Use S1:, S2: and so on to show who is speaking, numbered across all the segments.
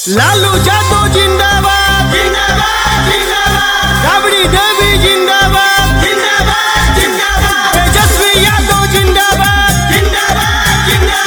S1: लालू यादव जिंदाबाद जिंदाबाद जिंदाबाद, राबड़ी देवी जिंदाबाद जिंदाबाद जिंदाबाद, तेजस्वी यादव जिंदाबाद जिंदाबाद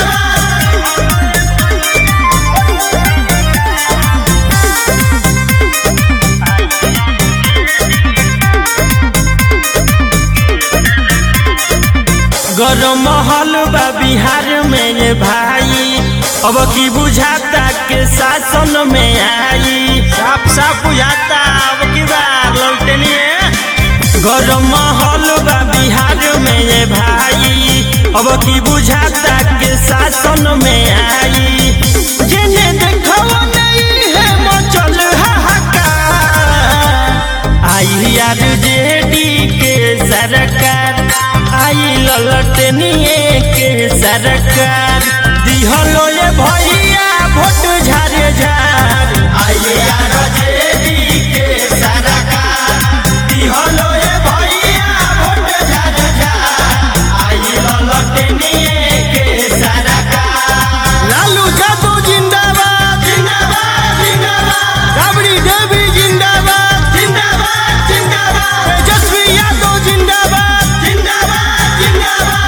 S1: जिंदाबाद। गरम माहौल बा बिहार में ये भाई, अब की बुझाता के शासन में आई, साफ साफ बुझाता अब की बार लौटनिए। गरम माहौल बा बिहार में ये भाई, अब की बुझाता के शासन में आई। जिन्हें देखो नहीं है मचल हाहाकार, आई आरजेडी के सरकार, आई ललटनिए के सरकार। दिहलो ये भैया भोट झारे झार, आई आरजेडी के सरकार। दिहलो ये भैया भोट झारे झार, आई ललटनिए के सरकार। लालू यादव जिंदाबाद जिंदाबाद जिंदाबाद, राबड़ी देवी जिंदाबाद जिंदाबाद जिंदाबाद, तेजस्वी यादव जिंदाबाद जिंदाबाद जिंदाबाद।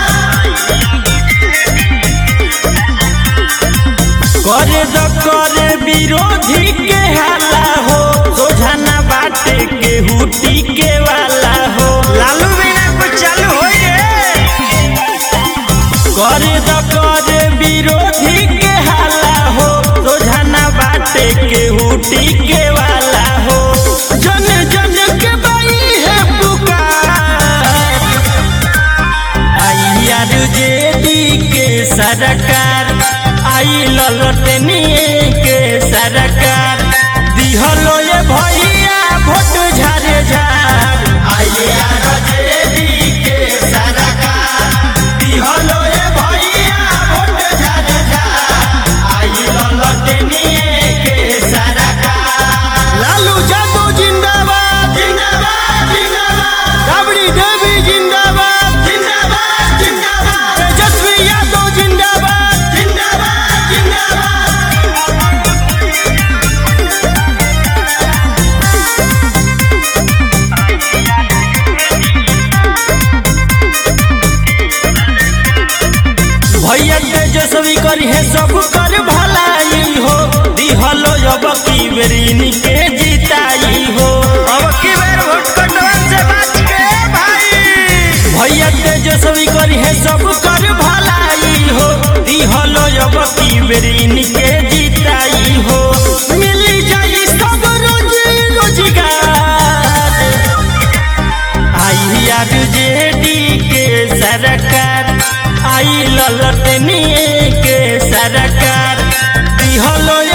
S1: करे विरोधी के हाला हो, सोझाना बाटे के हुटी के वाला हो। लालू बिना कुछ चालू हो करे विरोधी के हाला हो, सोझाना बाटे के हुटी के वाला हो। जन जन के बाई है पुकार, आई आरजेडी के सरकार, आई ललटनिए के सरकार। दिहलो ये भैया भोट झारे झार, आई आरजेडी के सरकार। दिहलो ये भैया भोट झारे झार, आई ललटनिए के सरकार। लालू यादव जिंदाबाद जिंदाबाद जिंदाबाद, राबड़ी देवी जिंदाबाद जिंदाबाद जिंदाबाद, तेजस्वी यादव जिंदाबाद जिंदाबाद जिंदाबाद। भैया तेजस्वी करी है सब कर भलाई हो, दिहलो अब की बेरी के जिताई हो। अब की बेर वोट कटवा से बच के भाई, भैया तेजस्वी करी है सब कर भलाई हो, दिहलो अब की बेरी के जिताई हो। मिली जाई सब रोजगार, आई आरजेडी के सरकार, आई ललटनिए के सरकार। दिहलो